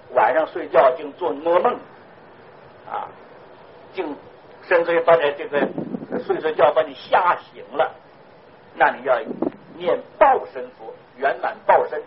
晚上睡觉竟做噩梦啊，竟甚至于把你这个睡觉把你吓醒了，那你要念报身佛，圆满报身。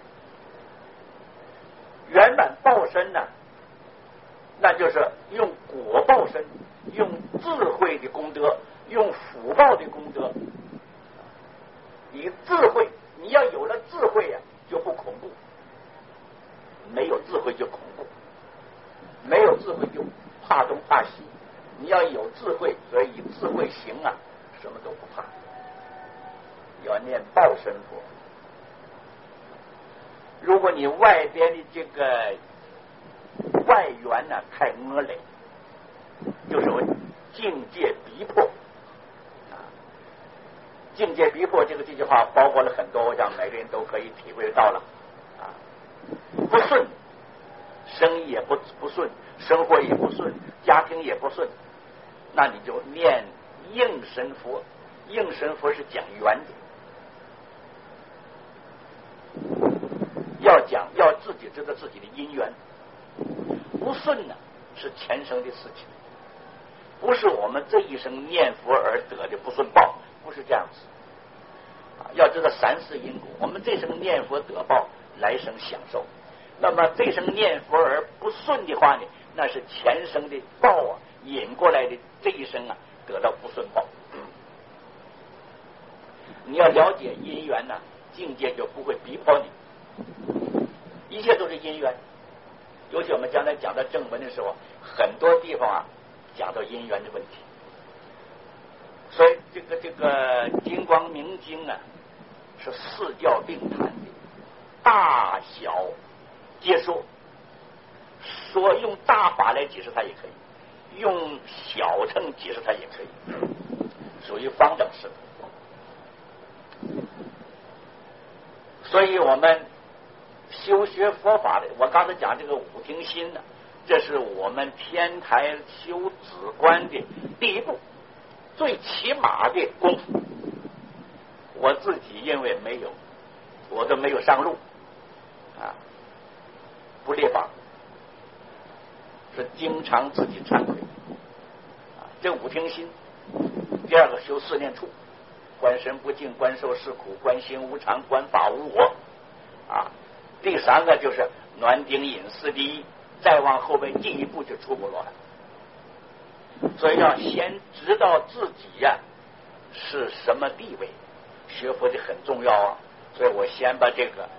圆满报身呢，那就是用果报身，用智慧的功德，用福报的功德。以智慧，你要有了智慧呀，就不恐怖；没有智慧就恐怖，没有智慧就怕东怕西。你要有智慧，所以以智慧行啊，什么都不怕。要念报身佛。如果你外边的这个外缘呢太恶劣，就是境界逼迫啊。境界逼迫这句话包括了很多，我想每个人都可以体会到了啊。不顺，生意也不顺，生活也不顺，家庭也不顺，那你就念应神佛。应神佛是讲缘的。要自己知道自己的因缘，不顺呢是前生的事情，不是我们这一生念佛而得的不顺报，不是这样子啊。要知道三世因果，我们这生念佛得报，来生享受。那么这生念佛而不顺的话呢，那是前生的报啊，引过来的这一生啊得到不顺报。你要了解因缘呢，境界就不会逼迫你。一切都是因缘，尤其我们将来讲到正文的时候，很多地方啊讲到因缘的问题。所以这个金光明经啊是四教并谈的，大小皆说。说用大法来解释它也可以，用小乘解释它也可以，属于方等式的。所以我们修学佛法的，我刚才讲这个五听心呢，这是我们天台修止观的第一步，最起码的功夫。我自己因为没有，我都没有上路啊，不列法，是经常自己忏悔啊。这五听心，第二个修四念处，观身不净，观受是苦，观心无常，观法无我啊。第三个就是暖顶隐四第一，再往后面进一步就出不来。所以要先知道自己呀是什么地位，学佛的很重要啊。所以我先把这个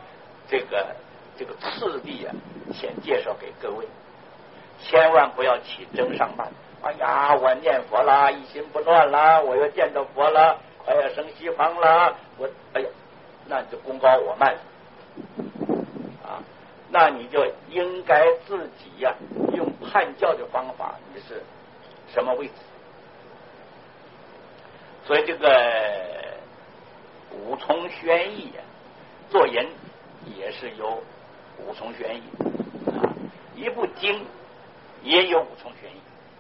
次第啊先介绍给各位，千万不要起争上慢。哎呀，我念佛啦，一心不乱啦，我要见到佛了，快要升西方了，我哎呀，那你就功高我慢啊。那你就应该自己呀用判教的方法，你是什么位置？所以这个五重玄义啊，做人也是有五重玄义啊，一部经也有五重玄义。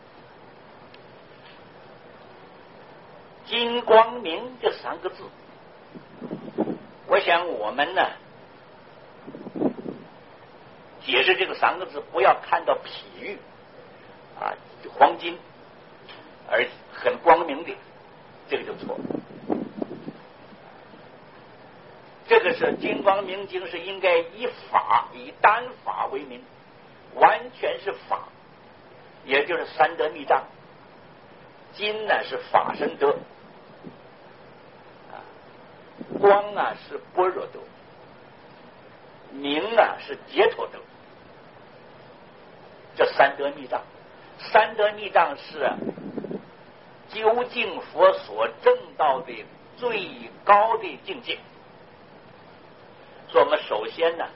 金光明这三个字，我想我们呢解释这个三个字，不要看到譬喻啊黄金而很光明的，这个就错了。这个是金光明经，是应该以法，以单法为名，完全是法，也就是三德密藏。金呢是法身德，光啊是般若德，明啊是解脱德。这三德密藏，三德密藏是究竟佛所证到的最高的境界。所以我们首先呢，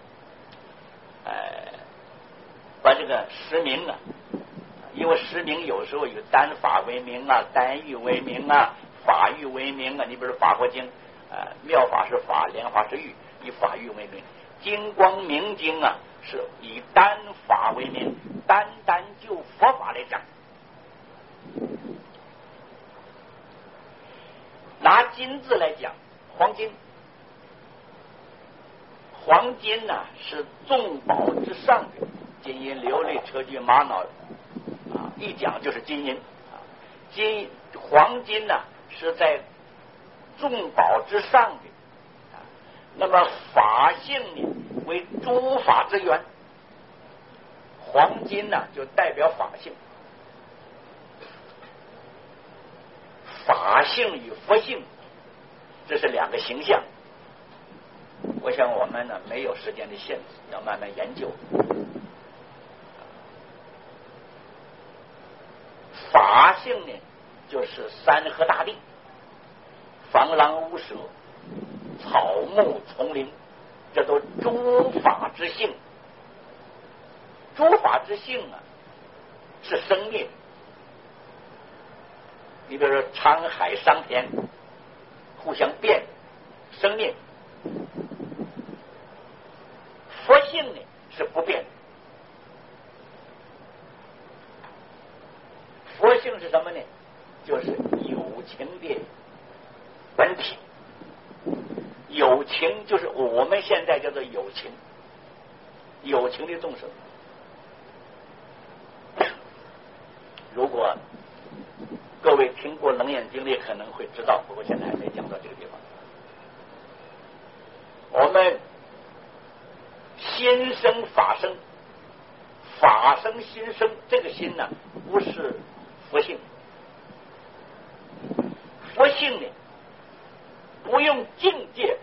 把这个实名啊，因为实名有时候有单法为名啊，单欲为名啊，法欲为名啊。你比如法华经，妙法是法，莲华是欲，以法欲为名。金光明经啊，是以单法为名，单就佛法来讲。拿金字来讲，黄金， 黄金呢是众宝之上的，金银琉璃砗磲玛瑙啊，一讲就是金银啊。黄金呢是在众宝之上的啊。那么法性呢为诸法之源，黄金呢就代表法性，法性与佛性这是两个形象。我想我们呢没有时间的限制，要慢慢研究。法性呢就是山河大地，房廊屋舍，草木丛林，这都诸法之性。诸法之性啊是生灭，你比如说沧海桑田互相变生灭，佛性呢是不变的。佛性是什么呢？就是有情的本体。有情就是我们现在叫做有情，有情的众生。如果各位听过《楞严经》的，可能会知道，不过现在还没讲到这个地方。我们心生法生，法生心生，这个心呢不是佛性。佛性呢不用境界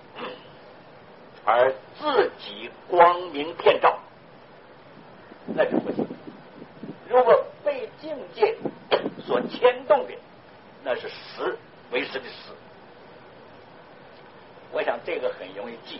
而自己光明遍照，那是佛性。如果被境界所牵动的，那是实，为实的实。我想这个很容易记，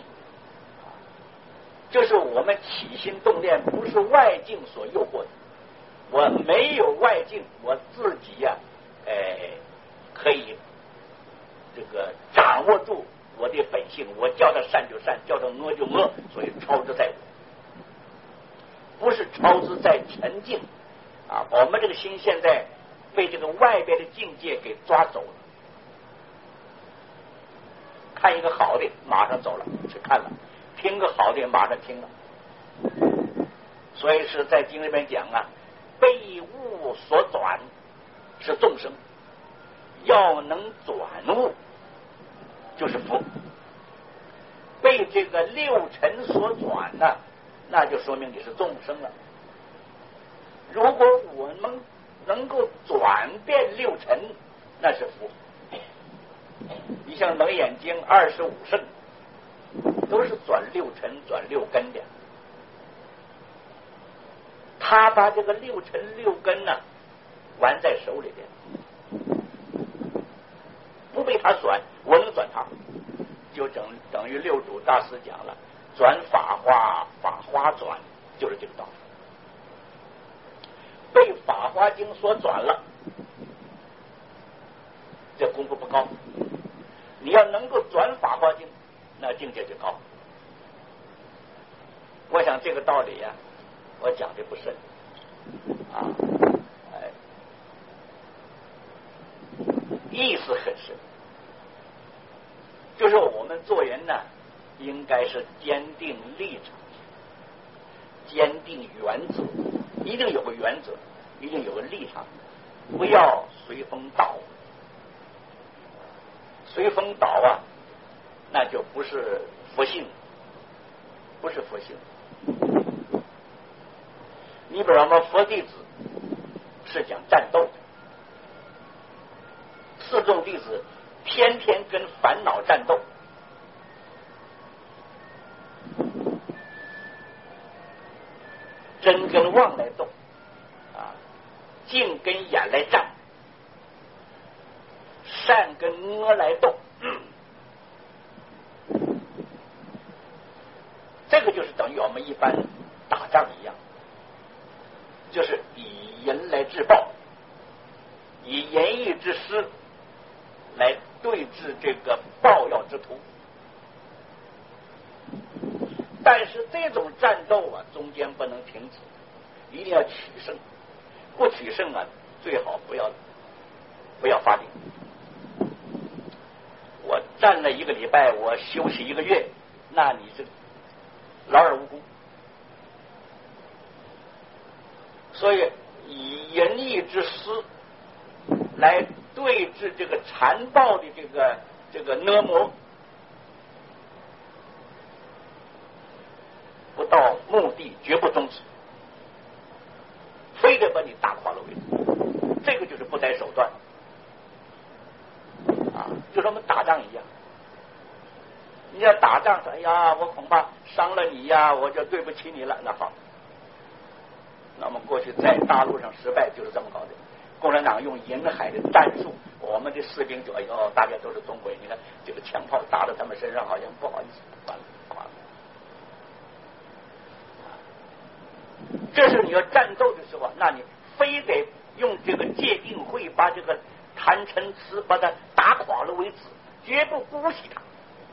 就是我们起心动念不是外境所诱惑的，我没有外境，我自己呀、可以这个掌握住我的本性，我叫它善就善，叫它恶就恶，所以超之在我，不是超之在沉静啊。我们这个心现在被这个外边的境界给抓走了，看一个好的马上走了去看了，听个好的马上听了，所以是在经里面讲啊，被物所转是众生，要能转物就是佛。被这个六尘所转呢，那就说明你是众生了。如果我们能够转变六尘，那是佛。你像《楞严经》25圣都是转六尘转六根的，他把这个六尘六根呢玩在手里边，不被他转，我能转他，就等于六祖大师讲了，转法花，法花转，就是这个道理。被法华经所转了，这功夫不高。你要能够转法华经，那境界就高。我想这个道理呀、我讲的不深啊，意思很深。就是我们做人呢，应该是坚定立场，坚定原则，一定有个原则，一定有个立场，不要随风倒。随风倒啊，那就不是佛性，不是佛性。你比如我们佛弟子是讲战斗的，四众弟子天天跟烦恼战斗，真跟妄来斗啊，净跟眼来战，善跟恶来斗，这个就是等于我们一般打仗一样，就是以人来制暴，以仁义之师来对治这个暴药之徒。但是这种战斗啊，中间不能停止，一定要取胜。不取胜啊，最好不要发力。我战了1个礼拜，我休息1个月，那你这劳而无功。所以以仁义之师来对治这个残暴的这个恶魔，不到目的绝不终止，非得把你打垮了为止。这个就是不择手段啊，就说我们打仗一样。你要打仗说，哎呀，我恐怕伤了你呀，我就对不起你了。那好，那么过去在大陆上失败就是这么搞的。共产党用沿海的战术，我们的士兵就哎呦，大家都是中国人，你看这个枪炮打到他们身上，好像不好意思，完了。这是你要战斗的时候，那你非得用这个戒定慧把这个贪嗔痴把它打垮了为止，绝不姑息他。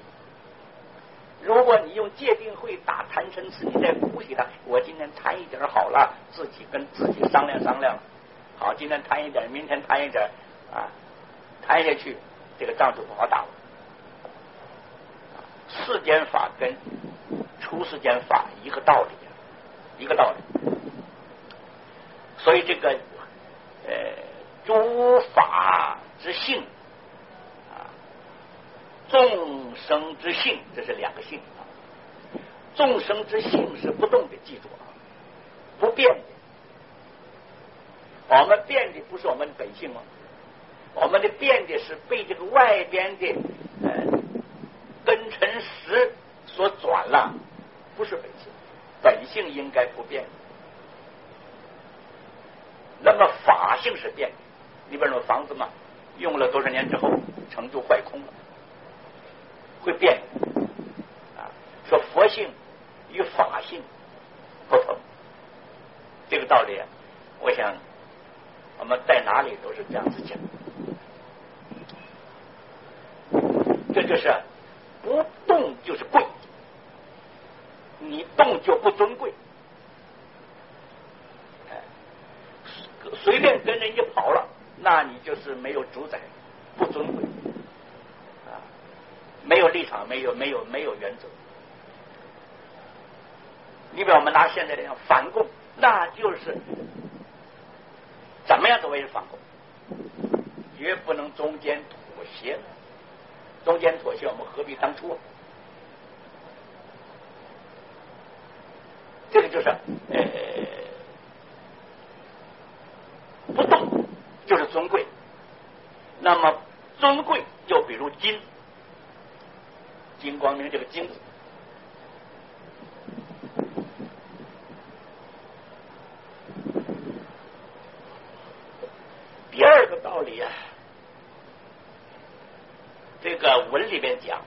如果你用戒定慧打贪嗔痴，你再姑息他，我今天贪一点好了，自己跟自己商量商量，好，今天贪一点，明天贪一点啊，贪下去，这个仗就不好打了。世间法跟出世间法一个道理，一个道理。所以这个诸法之性啊，众生之性，这是两个性啊。众生之性是不动的，记住啊，不变的。我们变的不是我们的本性吗？我们的变的是被这个外边的根尘识所转了，不是本性。本性应该不变。那么法性是变的。你比如说房子嘛，用了多少年之后成就坏空了，会变啊。说佛性与法性不同，这个道理我想我们在哪里都是这样子讲。这就是不动就是贵，你动就不尊贵。随便跟人家跑了，那你就是没有主宰，不尊贵啊，没有立场，没有原则。你比如我们拿现在来讲反共，那就是怎么样都为是反共，绝不能中间妥协。中间妥协，我们何必当初？这个就是不动就是尊贵。那么尊贵就比如金光明这个金字，第二个道理啊，这个文里面讲，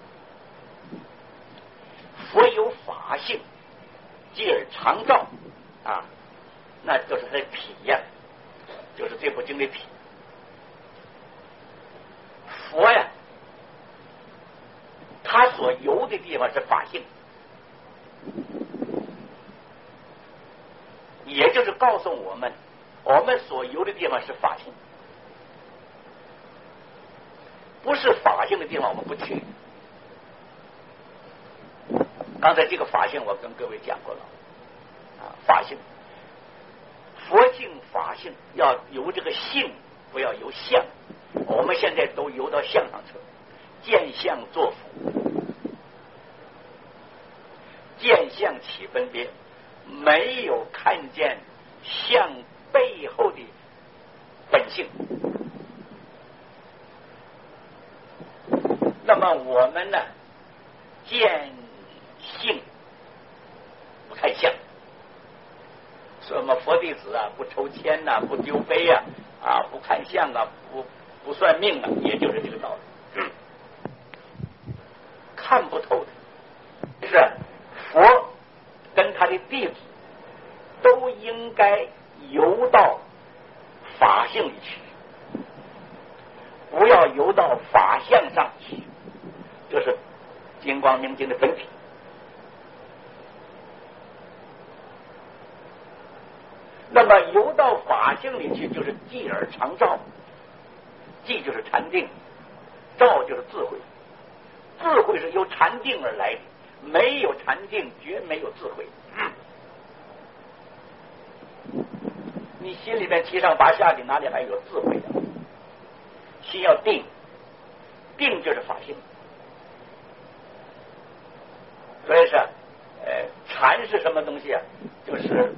佛有法性，继而常照啊，那就是他的体验，就是这部经的体。佛呀，他所游的地方是法性，也就是告诉我们，我们所游的地方是法性，不是法性的地方我们不去。刚才这个法性我跟各位讲过了啊，法性、佛性、法性要由这个性，不要由相。我们现在都游到相上去了，见相作福，见相起分别，没有看见相背后的本性。那么我们呢，见性不看相，所以我们佛弟子啊，不抽签呐、不丢杯啊，不看相啊，不算命啊，也就是这个道理。看不透的，是佛跟他的弟子都应该游到法性里去，不要游到法相上去，就是金光明经的本体。那么游到法性里去，就是寂而常照。寂就是禅定，照就是智慧。智慧是由禅定而来的， 没有禅定，绝没有智慧。你心里面七上八下的，哪里还有智慧的？心要定，定就是法性。所以说，禅是什么东西啊？就是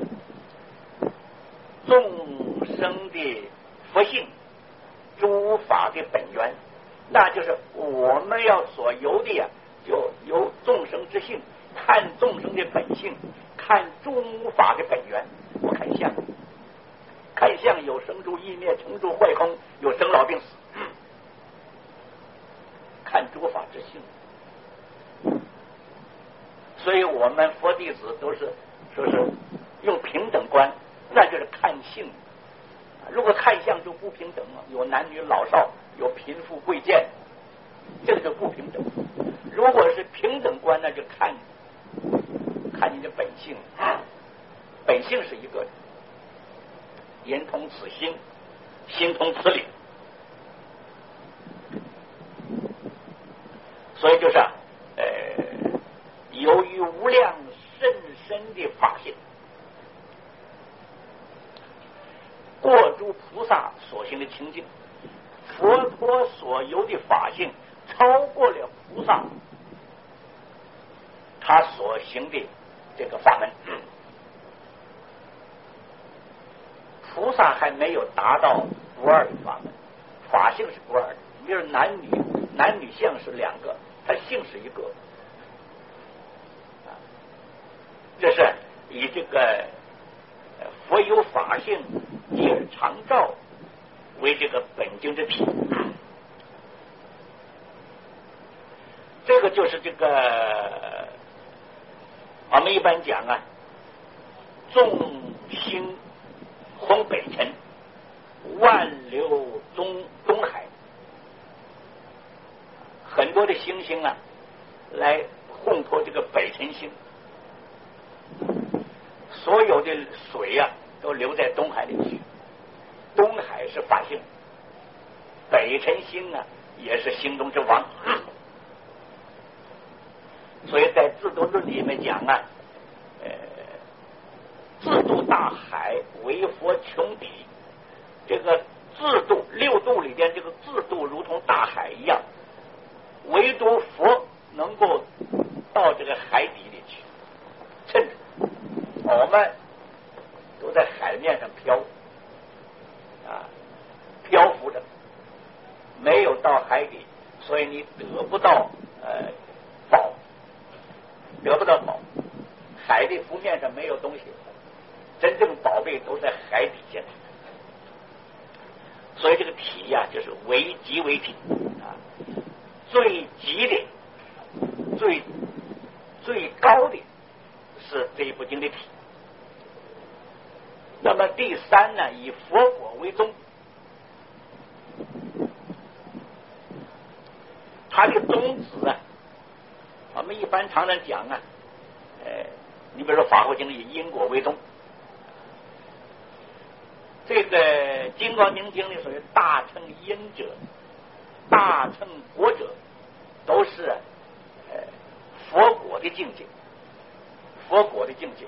众生的佛性，诸法的本源，那就是我们要所由的呀，就由众生之性，看众生的本性，看诸法的本源。我看相，看相有生住异灭，成住坏空，有生老病死。看诸法之性，所以我们佛弟子都是说是用平等观，那就是看性。如果看相就不平等了，有男女老少，有贫富贵贱，这个就不平等。如果是平等观，那就看你的本性，本性是一个的，言通此心，心通此理。所以就是由于无量甚深的法性，过诸菩萨所行的清净，佛陀所有的法性超过了菩萨他所行的这个法门。菩萨还没有达到不二的法门，法性是不二的。比如男女相是两个，它性是一个。这是以这个佛有法性，一而常照为这个本经之体。这个就是这个我们一般讲啊，众星轰北辰，万流东海，很多的星星啊来烘托这个北辰星，所有的水啊都流在东海里去。东海是法性，北辰星啊也是星中之王。所以在自度论里面讲啊，自度大海为佛穷底，这个自度六度里边，这个自度如同大海一样，唯独佛能够到这个海底里去。趁着我们都在海面上漂漂浮着，没有到海底，所以你得不到宝，得不到宝。海的浮面上没有东西，真正宝贝都在海底下。所以这个体呀，就是为极为体最极的、最高的是这一部经的体。那么第三呢，以佛果为宗，它的宗旨啊，我们一般常常讲啊，你比如说法华经以因果为宗，这个金光明经里所谓大乘因者、大乘果者，都是佛果的境界，佛果的境界。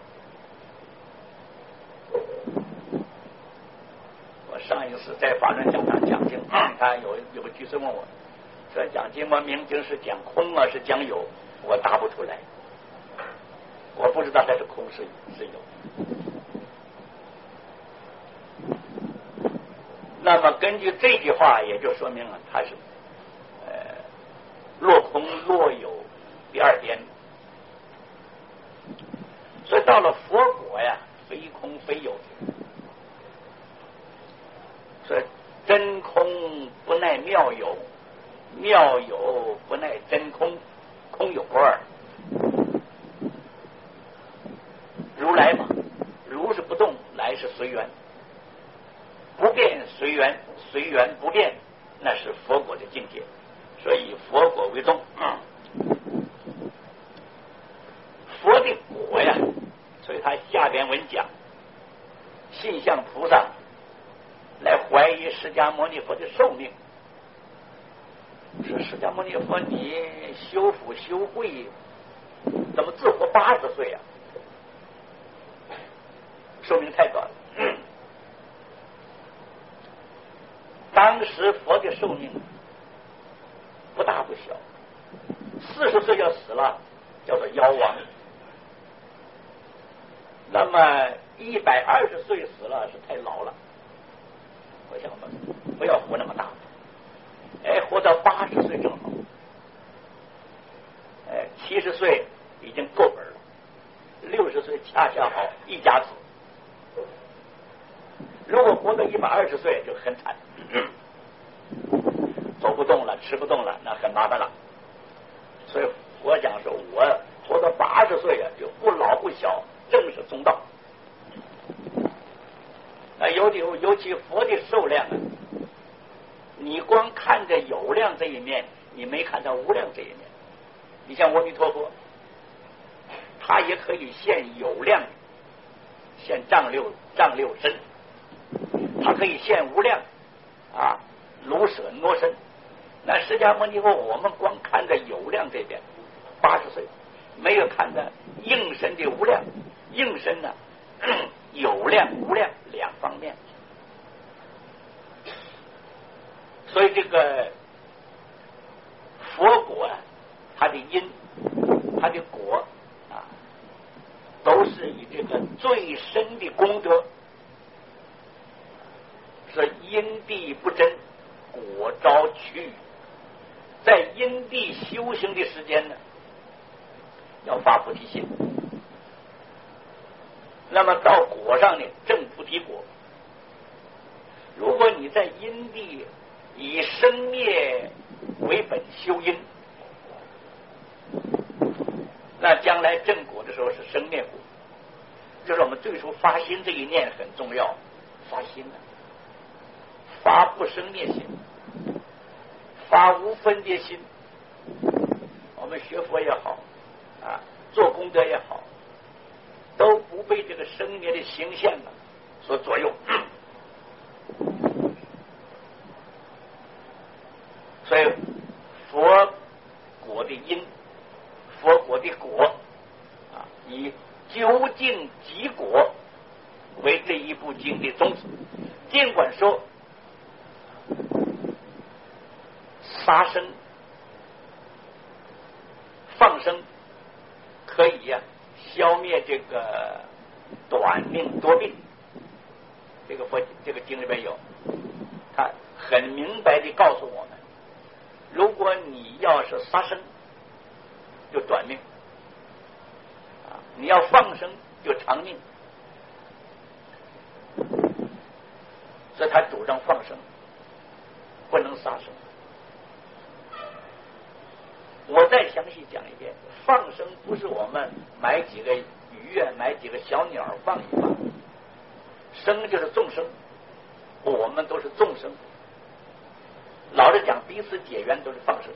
我上一次在法轮讲堂讲经，他有个居士问我说，讲金光明经是讲空啊，是讲有？我答不出来，我不知道它是空是有。那么根据这句话，也就说明了它是落空落有第二边。所以到了佛果呀，非空非有，所以真空不耐妙有，妙有不耐真空，空有不二。如来嘛，如是不动，来是随缘，不变随缘，随缘不变，那是佛果的境界。所以以佛果为宗。佛的果呀，所以他下边文讲，信向菩萨来怀疑释迦牟尼佛的寿命，说释迦牟尼佛你修福修慧 80岁啊，寿命太短了。当时佛的寿命不大不小，40岁要死了，叫做夭亡。那么120岁死了是太老了，我想我们不要活那么大，活到80岁正好，70岁已经够本了，60岁恰恰好一家子。如果活到120岁就很惨，走不动了，吃不动了，那很麻烦了。所以我讲说，我活到80岁啊，就不老不小，正是中道。尤其佛的寿量啊，你光看着有量这一面，你没看到无量这一面。你像阿弥陀佛，他也可以现有量，现丈六身，他可以现无量啊，卢舍挪身。那释迦牟尼佛，我们光看着有量这边，80岁，没有看着应身的无量。应身呢，有量无量两方面。所以这个佛果啊，它的因，它的果啊，都是以这个最深的功德，是因地不真，果招趋。在因地修行的时间呢，要发菩提心。那么到果上呢，证菩提果。如果你在因地以生灭为本修因，那将来证果的时候是生灭果。就是我们最初发心这一念很重要，发心呢，发不生灭心，发无分别心。我们学佛也好啊，做功德也好，都不被这个生灭的形象啊所左右。所以佛果的因，佛果的果啊，以究竟即果为这一部经的宗旨。尽管说杀生放生可以消灭这个短命多病，这个经里边有，他很明白地告诉我们，如果你要是杀生就短命啊，你要放生就长命，所以他主张放生，不能杀生。我再详细讲一遍，放生不是我们买几个鱼买几个小鸟放一放，生就是众生，我们都是众生。老实讲，彼此结缘都是放生，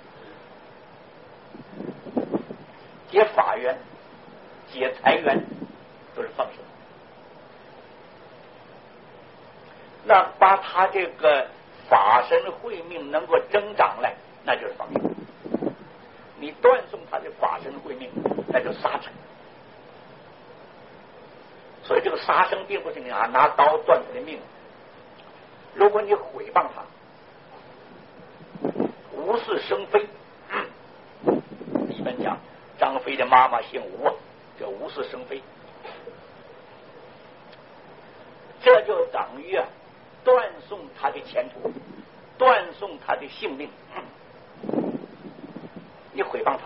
结法缘、结财缘都是放生。那把他这个法身慧命能够增长来，那就是放生。你断送他的法身慧命，那就杀生。所以这个杀生并不是你拿刀断他的命。如果你毁谤他，无事生非，一般讲张飞的妈妈姓吴，叫无事生非，这就等于断送他的前途，断送他的性命。你毁谤他，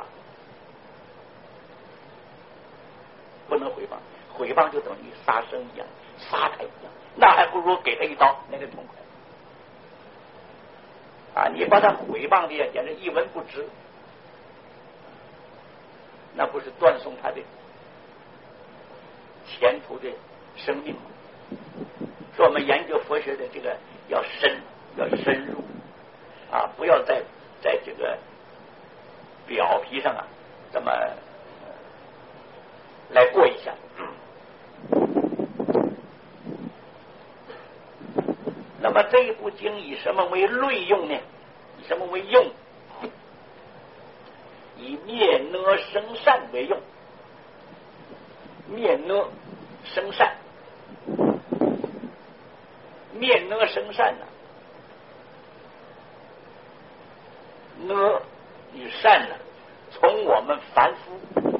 不能毁谤，毁谤就等于杀生一样，杀他一样，那还不如给他一刀，那个痛快啊！你把他毁谤的简直一文不值，那不是断送他的前途的生命吗？说我们研究佛学的这个要深入啊，不要在这个表皮上这么来过一下。那么这一部经以什么为类用呢？以什么为用？以灭恶生善为用。 灭恶生善，灭恶生善呢，恶与善呢，从我们凡夫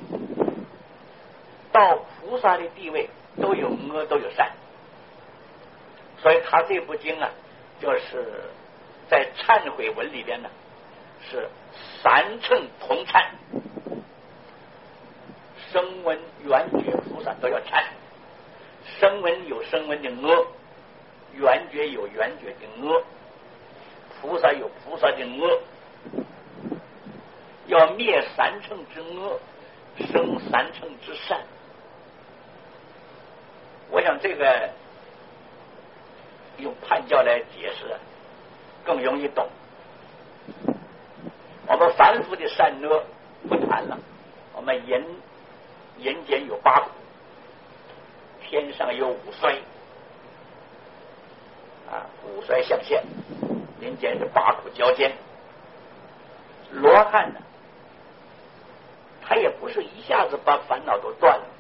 到菩萨的地位都有恶都有善，所以他这部经啊，就是在忏悔文里边呢，是三乘同忏，声闻缘觉菩萨都要忏，声闻有声闻的恶，缘觉有缘觉的恶，菩萨有菩萨的恶，要灭三乘之恶，生三乘之善。我想这个用判教来解释更容易懂。我们凡夫的善恶不谈了，我们人间有八苦，天上有五衰啊，五衰相现，人间是八苦交煎。罗汉呢，他也不是一下子把烦恼都断了。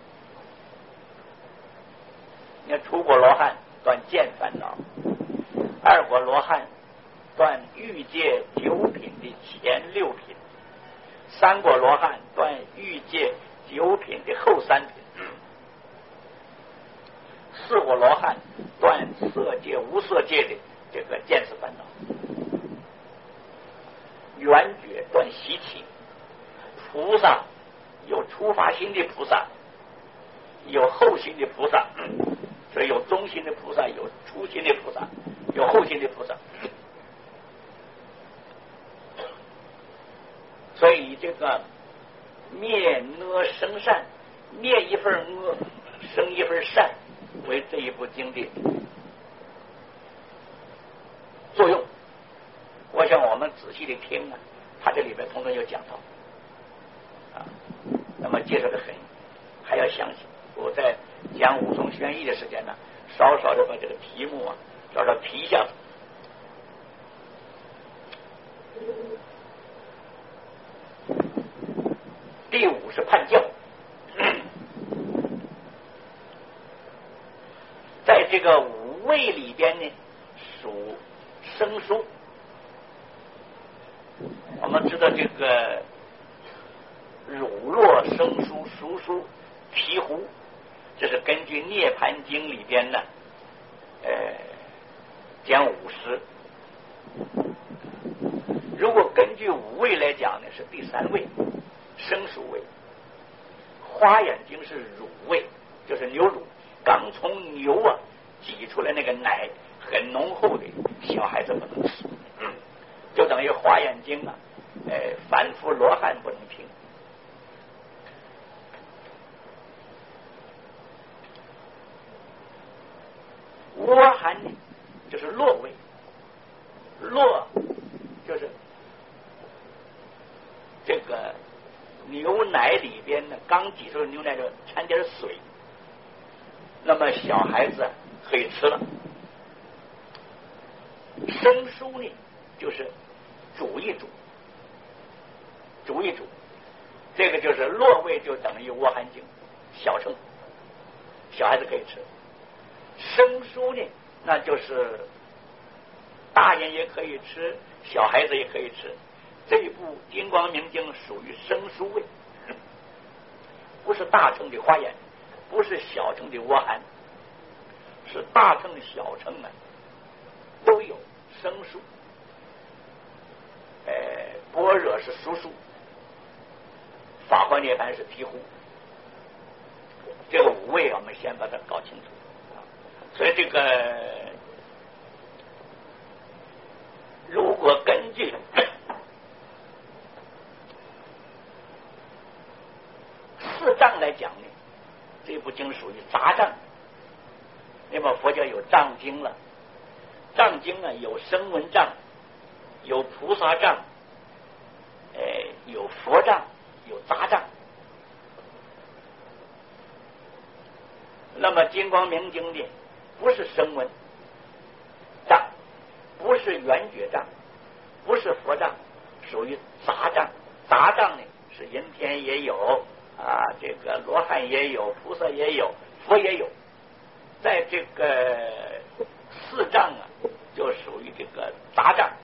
你看初果罗汉断见烦恼，二果罗汉断欲界九品的前六品，三果罗汉断欲界九品的后三品，四果罗汉断色界无色界的这个见识烦恼，缘觉断习气。菩萨有初发心的菩萨，有后心的菩萨，所以有中心的菩萨，有初心的菩萨，有后心的菩萨。所以这个灭恶生善，灭一份恶生一份善，为这一部经的作用。我想我们仔细的听呢，他这里边通通有讲到啊。那么介绍的很还要详细。我在讲五宗宣义的时间呢，稍稍的把这个题目啊稍稍提一下。第五是判教，在这个五味里边呢，属生疏。我们知道这个乳酪、生疏、熟疏、醍醐，这是根据《涅盘经》里边呢，讲五十。如果根据五味来讲呢，是第三味，生熟味。花眼经是乳味，就是牛乳，刚从牛啊挤出来那个奶很浓厚的，小孩子不能吃，就等于花眼经啊，凡夫罗汉不能听。窝含呢，就是酪味，酪就是这个牛奶里边呢，刚挤出的牛奶就掺点水，那么小孩子可以吃了。生疏呢，就是煮一煮，煮一煮，这个就是酪味，就等于窝含经，小乘，小孩子可以吃。生疏呢，那就是大人也可以吃，小孩子也可以吃。这一部《金光明经》属于生疏味，不是大乘的花眼，不是小乘的窝含，是大乘小乘啊都有生疏。般若是熟疏，法华涅槃是醍醐。这个五味我们先把它搞清楚。所以这个如果根据四障来讲呢，这部经属于杂障。那么佛教有藏经了，藏经呢有声闻障，有菩萨障，有佛障，有杂障。那么金光明经呢，不是声闻障，不是缘觉障，不是佛障，属于杂障。杂障呢是人天也有， 这个罗汉也有，菩萨也有，佛也有，在这个四藏